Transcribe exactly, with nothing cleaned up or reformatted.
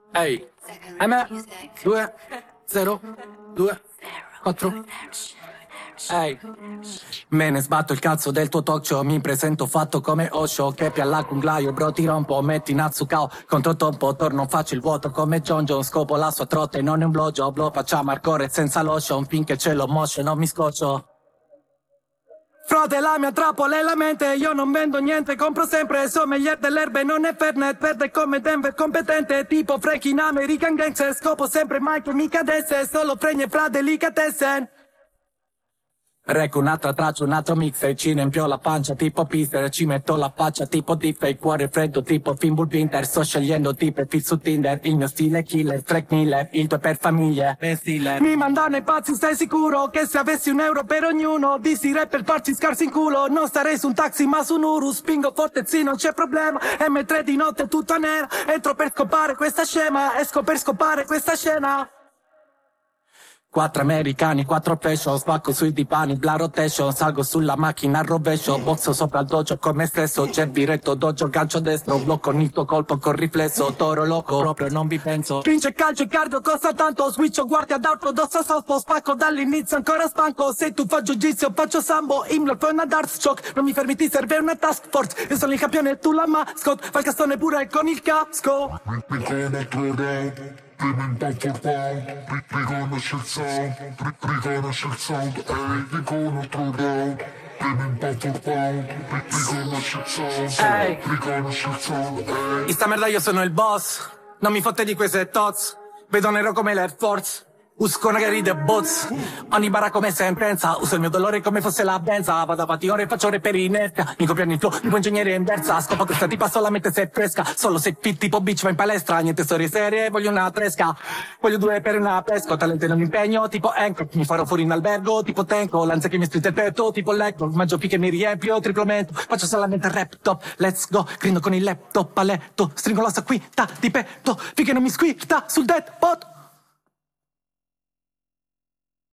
Ehi, M due zero due quattro. Ehi, me ne sbatto il cazzo del tuo talk show. Mi presento fatto come Osho, che pialla cunglaio, bro ti rompo. Metti Natsukao contro Tompo, torno faccio il vuoto come John John. Scopo la sua trotta e non è un blowjob. Lo facciamo hardcore senza lotion, finché c'è lo motion non mi scoccio. Frate, la mia trappola è la mente, io non vendo niente, compro sempre sommelier dell'erbe, non è Fernet, verde come Denver, competente, tipo Frank in American Gangster, scopo sempre mai che mi cadesse, solo fregne fra delicatessen. Recco un'altra traccia, un altro mix, e ci riempio la pancia tipo Pister, ci metto la faccia tipo Diff, il cuore freddo tipo Fimbul Winter, sto scegliendo tipo fit su Tinder, il mio stile killer, Frank Miller, il tuo è per famiglie, per stile. Mi mandano i pazzi, stai sicuro che se avessi un euro per ognuno, dissi rap per farci scarsi in culo, non starei su un taxi ma su un Urus, spingo forte sì non c'è problema, emme tre di notte tutta nera, entro per scopare questa scema, esco per scopare questa scena. Quattro americani, quattro fashion, spacco sui divani, bla rotation, salgo sulla macchina a rovescio, bozzo sopra il dojo con me stesso, c'è diretto dojo, gancio destro, blocco il tuo colpo con riflesso, toro loco, proprio non vi penso. Vince calcio e cardio costa tanto, switcho guardia d'altro, dosso sospo, spacco dall'inizio ancora spanco, se tu fai jiu-jitsu faccio sambo, imlo fai una darts choke, non mi fermi ti serve una task force, io sono il campione e tu la mascot, fai il castone pure con il casco. Riconosci il sound, riconosci il sound, ehi, riconosci il round. Riconosci il sound, riconosci il sound, ehi. In sta merda io sono il boss, non mi fotte di queste tots, vedo nero come l'Air Force. Uso una che ride bots, ogni bara come sentenza, uso il mio dolore come fosse la benza, vado avanti ore e faccio ore per inerzia, mi copiano il flow, tipo ingegnere inversa, scopo questa tipa solamente se è fresca, solo se fit tipo bitch va in palestra, niente storie serie, voglio una tresca, voglio due per una pesca, talento in un impegno, tipo Hancock, mi farò fuori in albergo, tipo Tenko, l'ansia che mi strizza il petto, tipo Lecco, mangio più che mi riempio, triplo mento, faccio solamente rap top, let's go, grindo con il laptop a letto, stringo l'ossa qui, ta di petto, finché non mi squirta sul dead pot.